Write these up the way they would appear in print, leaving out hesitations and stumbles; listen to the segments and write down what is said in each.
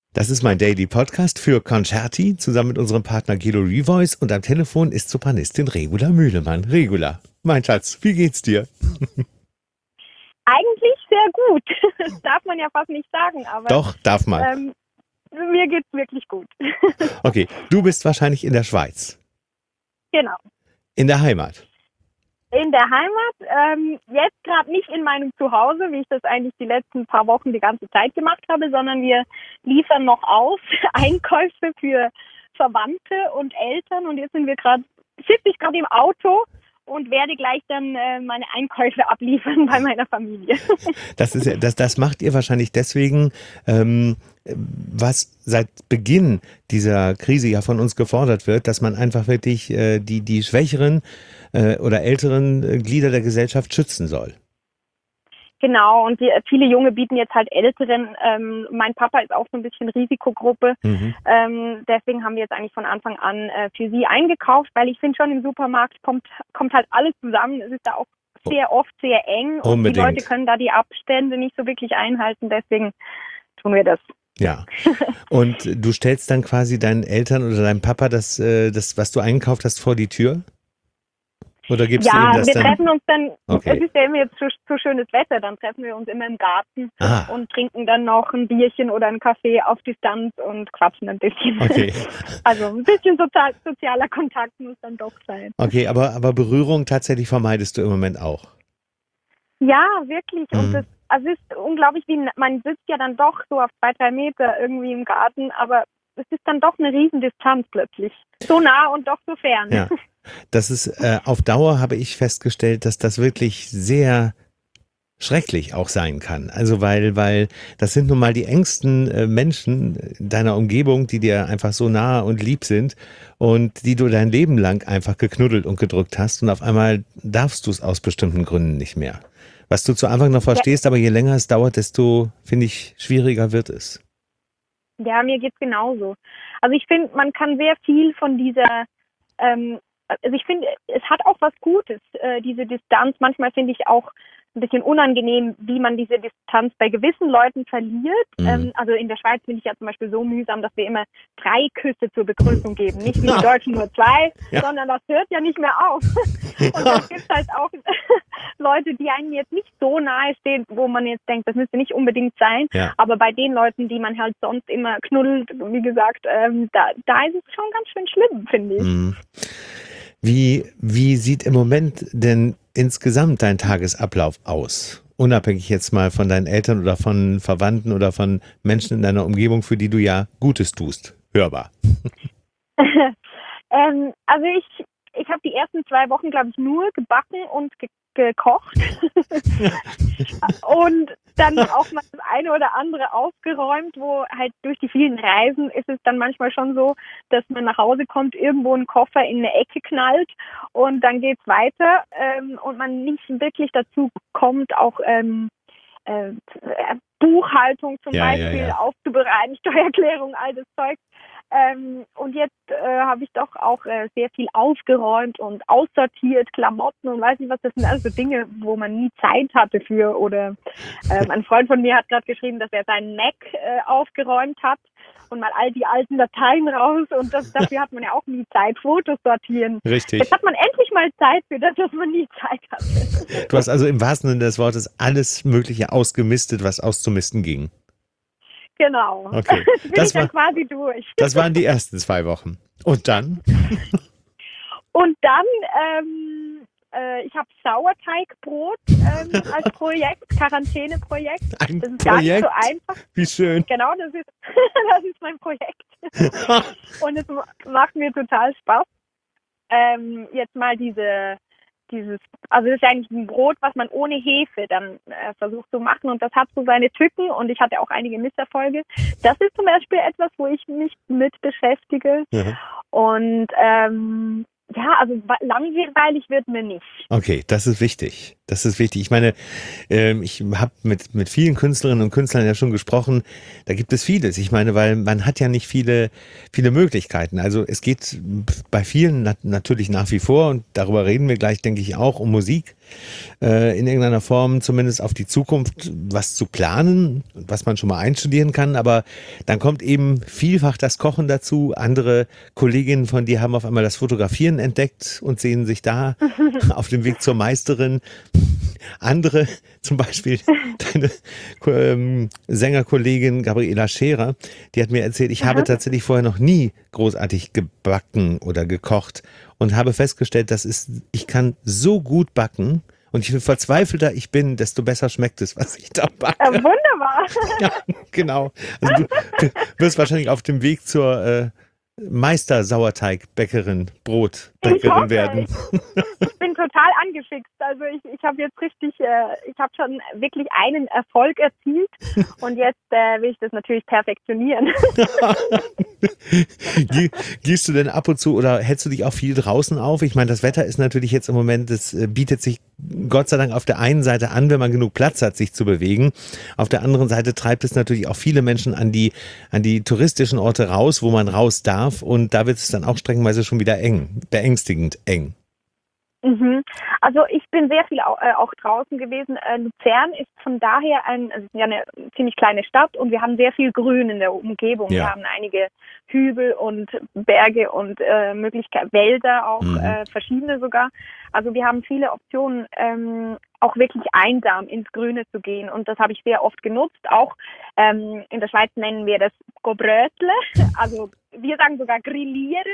Das ist mein Daily Podcast für Concerti zusammen mit unserem Partner Guido Revoice und am Telefon ist Sopranistin Regula Mühlemann. Regula, mein Schatz, wie geht's dir? Eigentlich sehr gut. Das darf man ja fast nicht sagen, aber Doch, darf man. mir geht's wirklich gut. Okay, du bist wahrscheinlich in der Schweiz, Genau. in der Heimat. In der Heimat, jetzt gerade nicht in meinem Zuhause, wie ich das eigentlich die letzten paar Wochen die ganze Zeit gemacht habe, sondern wir liefern noch aus Einkäufe für Verwandte und Eltern und jetzt sitze ich gerade im Auto und werde gleich dann meine Einkäufe abliefern bei meiner Familie. Das macht ihr wahrscheinlich deswegen, was seit Beginn dieser Krise ja von uns gefordert wird, dass man einfach wirklich die schwächeren oder älteren Glieder der Gesellschaft schützen soll. Genau, und viele Junge bieten jetzt halt Älteren. Mein Papa ist auch so ein bisschen Risikogruppe. Mhm. Deswegen haben wir jetzt eigentlich von Anfang an für sie eingekauft, weil ich finde schon im Supermarkt kommt halt alles zusammen. Es ist da auch sehr oft sehr eng und die Leute können da die Abstände nicht so wirklich einhalten. Deswegen tun wir das. Ja, und du stellst dann quasi deinen Eltern oder deinem Papa das, was du eingekauft hast, vor die Tür? Oder gibst du ihm das wir dann? treffen uns dann, Okay. es ist ja immer jetzt so schönes Wetter, dann treffen wir uns immer im Garten und trinken dann noch ein Bierchen oder einen Kaffee auf Distanz und quatschen ein bisschen. Okay. Also ein bisschen sozialer Kontakt muss dann doch sein. Okay, aber Berührung tatsächlich vermeidest du im Moment auch? Ja, wirklich. Und es ist unglaublich, man sitzt ja dann doch so auf 2-3 Meter irgendwie im Garten, aber es ist dann doch eine Riesendistanz plötzlich. So nah und doch so fern. Ja. Das ist auf Dauer, habe ich festgestellt, dass das wirklich sehr schrecklich auch sein kann. Also weil das sind nun mal die engsten Menschen deiner Umgebung, die dir einfach so nah und lieb sind und die du dein Leben lang einfach geknuddelt und gedrückt hast und auf einmal darfst du es aus bestimmten Gründen nicht mehr. Was du zu Anfang noch verstehst, aber je länger es dauert, desto, finde ich, schwieriger wird es. Ja, mir geht's genauso. Also ich finde, man kann sehr viel von dieser also ich finde, es hat auch was Gutes, diese Distanz. Manchmal finde ich auch ein bisschen unangenehm, wie man diese Distanz bei gewissen Leuten verliert. Also in der Schweiz finde ich ja zum Beispiel so mühsam, dass wir immer 3 Küsse zur Begrüßung geben. Nicht wie die Deutschen nur 2, sondern das hört ja nicht mehr auf. Und es gibt halt auch Leute, die einem jetzt nicht so nahe stehen, wo man jetzt denkt, das müsste nicht unbedingt sein. Ja. Aber bei den Leuten, die man halt sonst immer knuddelt, wie gesagt, da ist es schon ganz schön schlimm, finde ich. Wie sieht im Moment denn insgesamt dein Tagesablauf aus? Unabhängig jetzt mal von deinen Eltern oder von Verwandten oder von Menschen in deiner Umgebung, für die du ja Gutes tust. Hörbar. Also ich habe die ersten 2 Wochen, glaube ich, nur gebacken und gekocht und dann auch mal das eine oder andere aufgeräumt, wo halt durch die vielen Reisen ist es dann manchmal schon so, dass man nach Hause kommt, irgendwo einen Koffer in eine Ecke knallt und dann geht's weiter und man nicht wirklich dazu kommt, auch Buchhaltung zum Beispiel aufzubereiten, Steuererklärung, all das Zeug. Und jetzt habe ich doch auch sehr viel aufgeräumt und aussortiert, Klamotten und weiß nicht was, das sind also Dinge, wo man nie Zeit hatte für. Oder ein Freund von mir hat gerade geschrieben, dass er seinen Mac aufgeräumt hat und mal all die alten Dateien raus und dafür hat man ja auch nie Zeit, Fotos sortieren. Richtig. Jetzt hat man endlich mal Zeit für das, was man nie Zeit hatte. Du hast also im wahrsten Sinne des Wortes alles Mögliche ausgemistet, was auszumisten ging. Genau. Okay. Das bin ich dann quasi durch. Das waren die ersten 2 Wochen. Und dann? Und dann, ich habe Sauerteigbrot als Projekt, Quarantäneprojekt. Das ist Projekt? Gar nicht so einfach. Wie schön. Genau, das ist mein Projekt. Und es macht mir total Spaß. Jetzt mal also das ist eigentlich ein Brot, was man ohne Hefe dann versucht zu machen und das hat so seine Tücken und ich hatte auch einige Misserfolge. Das ist zum Beispiel etwas, wo ich mich mit beschäftige und also langweilig wird mir nicht. Okay, das ist wichtig. Das ist wichtig. Ich meine, ich habe mit vielen Künstlerinnen und Künstlern ja schon gesprochen. Da gibt es vieles. Ich meine, weil man hat ja nicht viele Möglichkeiten. Also es geht bei vielen natürlich nach wie vor und darüber reden wir gleich, denke ich, auch um Musik. in irgendeiner Form zumindest auf die Zukunft was zu planen, was man schon mal einstudieren kann. Aber dann kommt eben vielfach das Kochen dazu. Andere Kolleginnen von dir haben auf einmal das Fotografieren entdeckt und sehen sich da auf dem Weg zur Meisterin. Andere, zum Beispiel deine Sängerkollegin Gabriela Scherer, die hat mir erzählt, ich habe tatsächlich vorher noch nie großartig gebacken oder gekocht und habe festgestellt, ich kann so gut backen und je verzweifelter ich bin, desto besser schmeckt es, was ich da backe. Wunderbar. Ja, genau. Also du wirst wahrscheinlich auf dem Weg zur Meister-Sauerteigbäckerin, Brotbäckerin werden. Ich bin total angefixt. Also ich habe jetzt richtig, ich habe schon wirklich einen Erfolg erzielt und jetzt will ich das natürlich perfektionieren. Gehst du denn ab und zu oder hältst du dich auch viel draußen auf? Ich meine, das Wetter ist natürlich jetzt im Moment, das bietet sich Gott sei Dank auf der einen Seite an, wenn man genug Platz hat, sich zu bewegen. Auf der anderen Seite treibt es natürlich auch viele Menschen an die touristischen Orte raus, wo man raus darf und da wird es dann auch streckenweise schon wieder eng, beängstigend eng. Also ich bin sehr viel auch draußen gewesen. Luzern ist von daher eine ziemlich kleine Stadt und wir haben sehr viel Grün in der Umgebung. Ja. Wir haben einige Hügel und Berge und Möglichkeiten, Wälder auch, verschiedene sogar. Also wir haben viele Optionen, auch wirklich einsam ins Grüne zu gehen und das habe ich sehr oft genutzt. Auch in der Schweiz nennen wir das Gobrötle, also wir sagen sogar grillieren,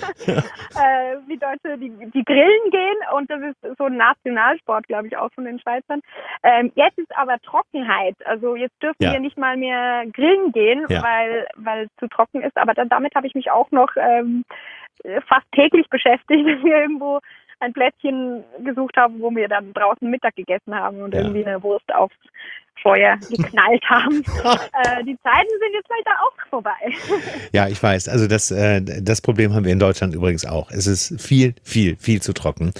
wie Deutsche, die grillen gehen und das ist so ein Nationalsport, glaube ich, auch von den Schweizern. Jetzt ist aber Trockenheit, also jetzt dürfen wir nicht mal mehr grillen gehen, weil es zu trocken ist, aber damit habe ich mich auch noch fast täglich beschäftigt, dass wir irgendwo ein Plätzchen gesucht haben, wo wir dann draußen Mittag gegessen haben und irgendwie eine Wurst aufs Feuer geknallt haben. Die Zeiten sind jetzt leider auch vorbei. Ja, ich weiß. Also das Problem haben wir in Deutschland übrigens auch. Es ist viel, viel, viel zu trocken.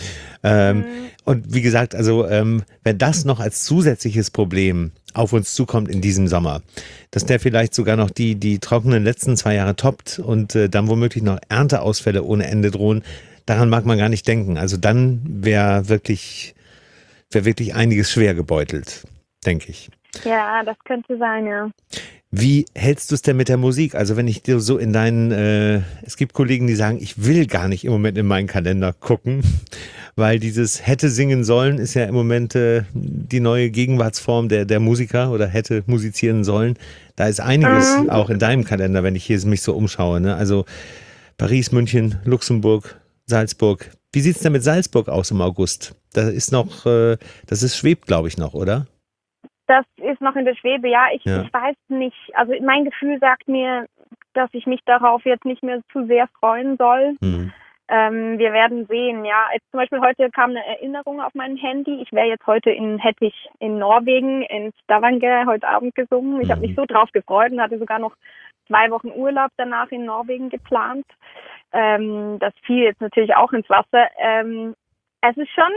Und wie gesagt, also wenn das noch als zusätzliches Problem auf uns zukommt in diesem Sommer, dass der vielleicht sogar noch die trockenen letzten 2 Jahre toppt und dann womöglich noch Ernteausfälle ohne Ende drohen, daran mag man gar nicht denken. Also dann wäre wirklich einiges schwer gebeutelt, denke ich. Ja, das könnte sein, ja. Wie hältst du es denn mit der Musik? Also wenn ich dir so in es gibt Kollegen, die sagen, ich will gar nicht im Moment in meinen Kalender gucken, weil dieses hätte singen sollen ist ja im Moment die neue Gegenwartsform der Musiker oder hätte musizieren sollen. Da ist einiges auch in deinem Kalender, wenn ich hier mich so umschaue, ne? Also Paris, München, Luxemburg, Salzburg. Wie sieht's denn mit Salzburg aus im August? Das schwebt, glaube ich, noch, oder? Das ist noch in der Schwebe, ja. Ich weiß nicht. Also mein Gefühl sagt mir, dass ich mich darauf jetzt nicht mehr zu sehr freuen soll. Wir werden sehen, ja. Jetzt zum Beispiel heute kam eine Erinnerung auf mein Handy. Hätte ich in Norwegen, in Stavanger heute Abend gesungen. Ich habe mich so drauf gefreut und hatte sogar noch 2 Wochen Urlaub danach in Norwegen geplant. Das fiel jetzt natürlich auch ins Wasser. Es ist schon,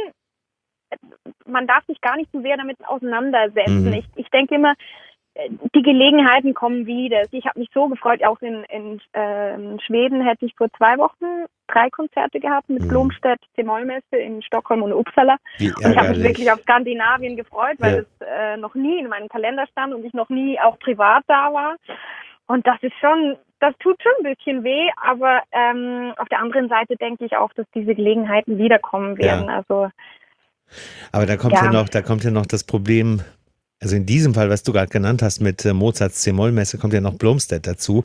man darf sich gar nicht so sehr damit auseinandersetzen. Ich denke immer, die Gelegenheiten kommen wieder. Ich habe mich so gefreut, auch in Schweden hätte ich vor 2 Wochen 3 Konzerte gehabt mit Blomstedt, C-Moll-Messe in Stockholm und Uppsala. Und ich habe mich wirklich auf Skandinavien gefreut, weil es noch nie in meinem Kalender stand und ich noch nie auch privat da war. Und das tut schon ein bisschen weh, aber auf der anderen Seite denke ich auch, dass diese Gelegenheiten wiederkommen werden. Ja. Also, aber da kommt ja noch das Problem, also in diesem Fall, was du gerade genannt hast mit Mozarts C-Moll-Messe, kommt ja noch Blomstedt dazu.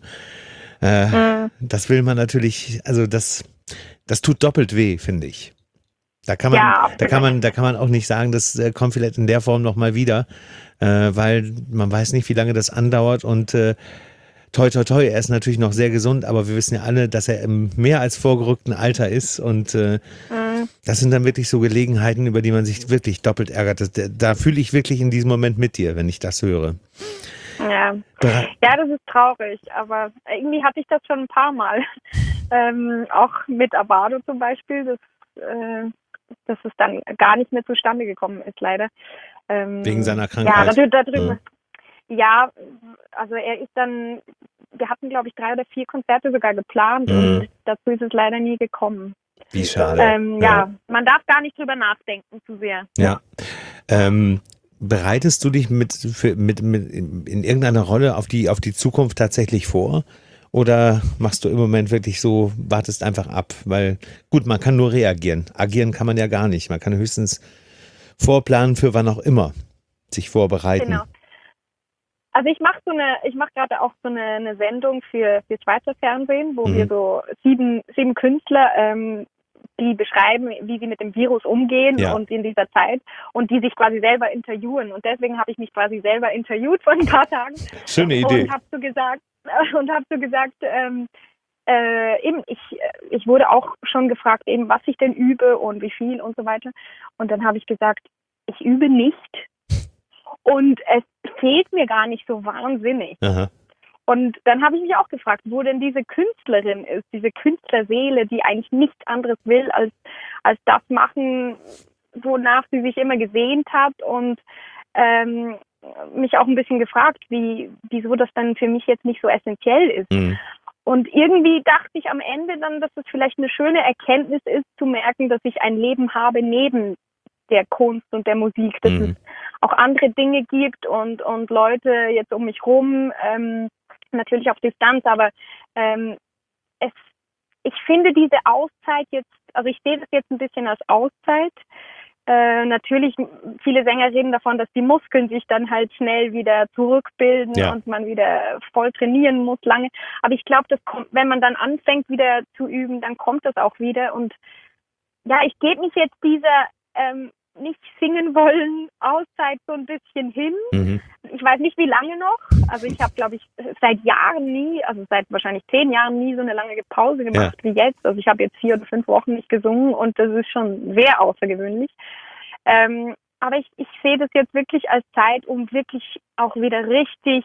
Das will man natürlich, also das tut doppelt weh, finde ich. Da kann man auch nicht sagen, das kommt vielleicht in der Form nochmal wieder, weil man weiß nicht, wie lange das andauert und toi, toi, toi, er ist natürlich noch sehr gesund, aber wir wissen ja alle, dass er im mehr als vorgerückten Alter ist und das sind dann wirklich so Gelegenheiten, über die man sich wirklich doppelt ärgert. Da fühle ich wirklich in diesem Moment mit dir, wenn ich das höre. Ja, das ist traurig, aber irgendwie hatte ich das schon ein paar Mal. Auch mit Abado zum Beispiel, dass es dann gar nicht mehr zustande gekommen ist, leider. Wegen seiner Krankheit. Ja, darüber. Ja, also wir hatten, glaube ich, 3 oder 4 Konzerte sogar geplant und dazu ist es leider nie gekommen. Wie schade. Man darf gar nicht drüber nachdenken zu sehr. Ja. Bereitest du dich in irgendeiner Rolle auf die Zukunft tatsächlich vor? Oder machst du im Moment wirklich so, wartest einfach ab? Weil, gut, man kann nur reagieren. Agieren kann man ja gar nicht. Man kann höchstens vorplanen für wann auch immer, sich vorbereiten. Genau. Also ich mache gerade auch so eine Sendung für Schweizer Fernsehen, wo wir so sieben Künstler, die beschreiben, wie sie mit dem Virus umgehen und in dieser Zeit und die sich quasi selber interviewen. Und deswegen habe ich mich quasi selber interviewt vor ein paar Tagen. Schöne Idee. Und habe so gesagt, eben, ich wurde auch schon gefragt, eben, was ich denn übe und wie viel und so weiter. Und dann habe ich gesagt, ich übe nicht. Und es fehlt mir gar nicht so wahnsinnig. Aha. Und dann habe ich mich auch gefragt, wo denn diese Künstlerin ist, diese Künstlerseele, die eigentlich nichts anderes will, als das machen, wonach sie sich immer gesehnt hat. Und mich auch ein bisschen gefragt, wieso das dann für mich jetzt nicht so essentiell ist. Mhm. Und irgendwie dachte ich am Ende dann, dass es vielleicht eine schöne Erkenntnis ist, zu merken, dass ich ein Leben habe neben der Kunst und der Musik, dass es auch andere Dinge gibt und Leute jetzt um mich rum, natürlich auf Distanz, aber ich finde diese Auszeit jetzt, also ich sehe das jetzt ein bisschen als Auszeit. Natürlich, viele Sänger reden davon, dass die Muskeln sich dann halt schnell wieder zurückbilden und man wieder voll trainieren muss lange. Aber ich glaube, das kommt, wenn man dann anfängt wieder zu üben, dann kommt das auch wieder. Und ja, ich gebe mich jetzt dieser nicht singen wollen Auszeit so ein bisschen hin. Mhm. Ich weiß nicht, wie lange noch. Also ich habe, glaube ich, seit wahrscheinlich 10 Jahren nie so eine lange Pause gemacht wie jetzt. Also ich habe jetzt 4 oder 5 Wochen nicht gesungen und das ist schon sehr außergewöhnlich. Aber ich sehe das jetzt wirklich als Zeit, um wirklich auch wieder richtig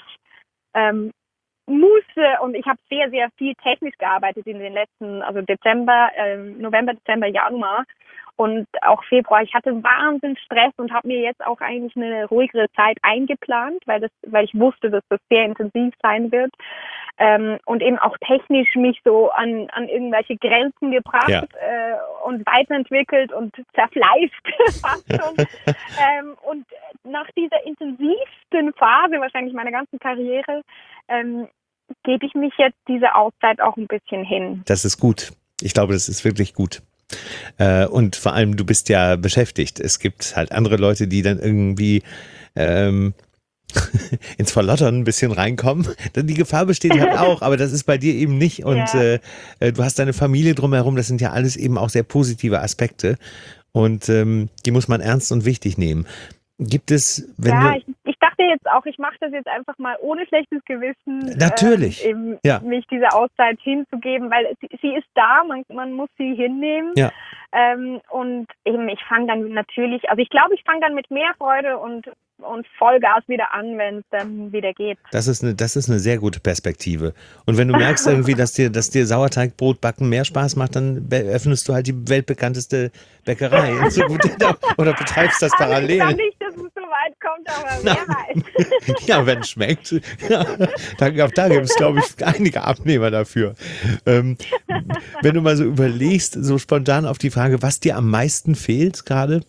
Muße, und ich habe sehr, sehr viel technisch gearbeitet in den letzten, also November, Dezember, Januar und auch Februar. Ich hatte wahnsinnig Stress und habe mir jetzt auch eigentlich eine ruhigere Zeit eingeplant, weil ich wusste, dass das sehr intensiv sein wird, und eben auch technisch mich so an irgendwelche Grenzen gebracht und weiterentwickelt und zerfleischt fast schon. Und nach dieser intensivsten Phase wahrscheinlich meiner ganzen Karriere gebe ich mich jetzt diese Auszeit auch ein bisschen hin. Das ist gut. Ich glaube, das ist wirklich gut. Und vor allem, du bist ja beschäftigt. Es gibt halt andere Leute, die dann irgendwie ins Verlottern ein bisschen reinkommen. Die Gefahr besteht halt auch, aber das ist bei dir eben nicht. Und du hast deine Familie drumherum. Das sind ja alles eben auch sehr positive Aspekte. Und die muss man ernst und wichtig nehmen. Gibt es, ich dachte jetzt auch, ich mache das jetzt einfach mal ohne schlechtes Gewissen. Natürlich. Mich diese Auszeit hinzugeben, weil sie ist da, man muss sie hinnehmen. Ja. Und eben, ich fange dann natürlich, also ich glaube, ich fange dann mit mehr Freude und Vollgas wieder an, wenn es dann wieder geht. Das ist eine sehr gute Perspektive. Und wenn du merkst irgendwie, dass dir Sauerteigbrot backen mehr Spaß macht, dann öffnest du halt die weltbekannteste Bäckerei. Oder betreibst das parallel. Ich glaube nicht, dass es so weit kommt, aber wer weiß. Ja, wenn es schmeckt. Ja, da gibt es, glaube ich, einige Abnehmer dafür. Wenn du mal so überlegst, so spontan auf die Frage, was dir am meisten fehlt gerade?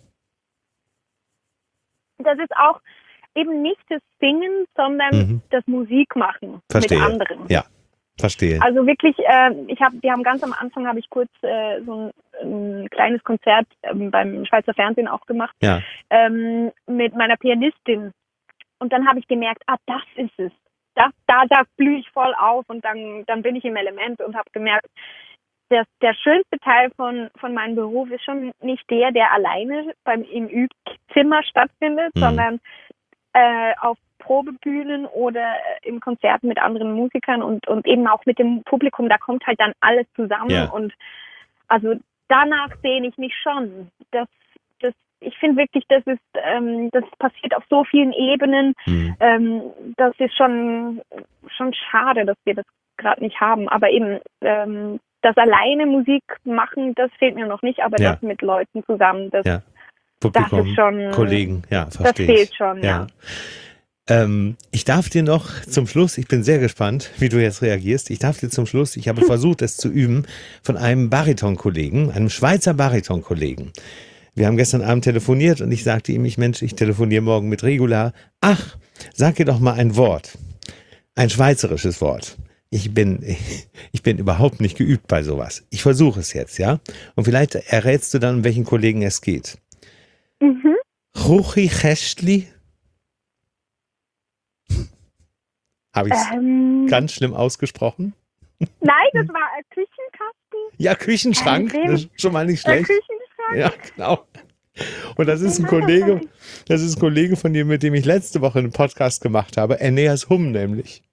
Das ist auch eben nicht das Singen, sondern das Musikmachen mit anderen. Ja, verstehe. Also wirklich, wir haben ganz am Anfang, habe ich kurz so ein kleines Konzert beim Schweizer Fernsehen auch gemacht, mit meiner Pianistin. Und dann habe ich gemerkt, das ist es. Da blühe ich voll auf und dann bin ich im Element und habe gemerkt, der schönste Teil von meinem Beruf ist schon nicht der alleine im Übzimmer stattfindet, sondern auf Probebühnen oder im Konzert mit anderen Musikern und eben auch mit dem Publikum. Da kommt halt dann alles zusammen und also danach sehne ich mich schon. Ich finde wirklich, das passiert auf so vielen Ebenen. Das ist schon schade, dass wir das gerade nicht haben. Aber eben das alleine Musik machen, das fehlt mir noch nicht, aber das mit Leuten zusammen, Publikum, das ist schon, Kollegen, verstehe das fehlt schon, ja. Ich darf dir noch zum Schluss, ich bin sehr gespannt, wie du jetzt reagierst, ich darf dir zum Schluss, ich habe versucht, es zu üben, von einem Baritonkollegen, einem Schweizer Baritonkollegen. Wir haben gestern Abend telefoniert und ich sagte ihm, ich telefoniere morgen mit Regula. Ach, sag dir doch mal ein Wort. Ein schweizerisches Wort. Ich bin überhaupt nicht geübt bei sowas. Ich versuche es jetzt, ja? Und vielleicht errätst du dann, um welchen Kollegen es geht. Mhm. Ruchi Chestli? Habe ich es ganz schlimm ausgesprochen? Nein, das war ein Küchenkasten. Ja, Küchenschrank, das ist schon mal nicht schlecht. Küchenschrank. Ja, genau. Und das ist ein Kollege von dir, mit dem ich letzte Woche einen Podcast gemacht habe, Aeneas Humm nämlich.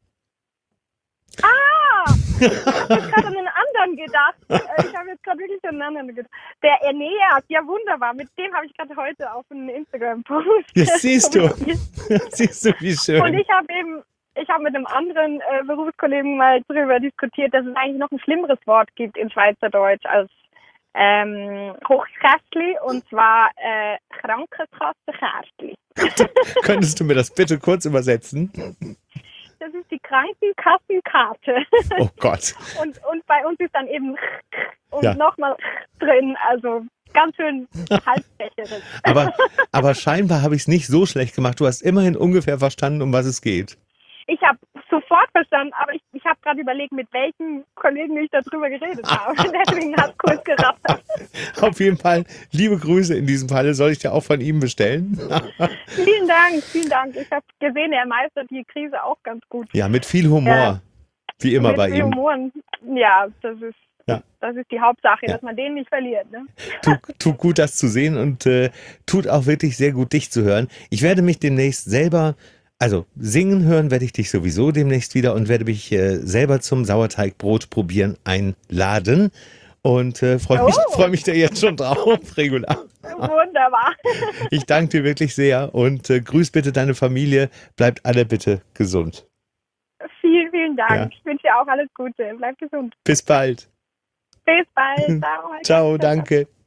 Ich habe jetzt gerade an einen anderen gedacht. Ich habe jetzt gerade wirklich an einen anderen gedacht. Der Aeneas, ja wunderbar. Mit dem habe ich gerade heute auf einen Instagram-Post. Jetzt siehst du. Siehst du, wie schön. Und ich habe mit einem anderen Berufskollegen mal darüber diskutiert, dass es eigentlich noch ein schlimmeres Wort gibt in Schweizerdeutsch als Hochkästli, und zwar Krankenkassenkärtli. Könntest du mir das bitte kurz übersetzen? Das ist die Krankenkassenkarte. Oh Gott. Und bei uns ist dann eben und Ja. nochmal drin, also ganz schön halsbecherisch. Aber scheinbar habe ich es nicht so schlecht gemacht. Du hast immerhin ungefähr verstanden, um was es geht. Ich habe sofort verstanden, aber ich habe gerade überlegt, mit welchen Kollegen ich darüber geredet habe. Deswegen hat es kurz gerattert. Auf jeden Fall liebe Grüße in diesem Falle. Soll ich dir auch von ihm bestellen? Vielen Dank, vielen Dank. Ich habe gesehen, er meistert die Krise auch ganz gut. Ja, mit viel Humor. Ja. Wie immer Mit bei ihm. Humor. Ja, das ist die Hauptsache, Ja. dass man den nicht verliert. Ne? Tut gut, das zu sehen und tut auch wirklich sehr gut, dich zu hören. Ich werde mich demnächst selber, also singen hören werde ich dich sowieso demnächst wieder und werde mich selber zum Sauerteigbrot probieren einladen und freue mich da jetzt schon drauf, Regula. Wunderbar. Ich danke dir wirklich sehr und grüß bitte deine Familie. Bleibt alle bitte gesund. Vielen, vielen Dank. Ja. Ich wünsche dir auch alles Gute. Bleib gesund. Bis bald. Bis bald. Ciao. Ciao, danke.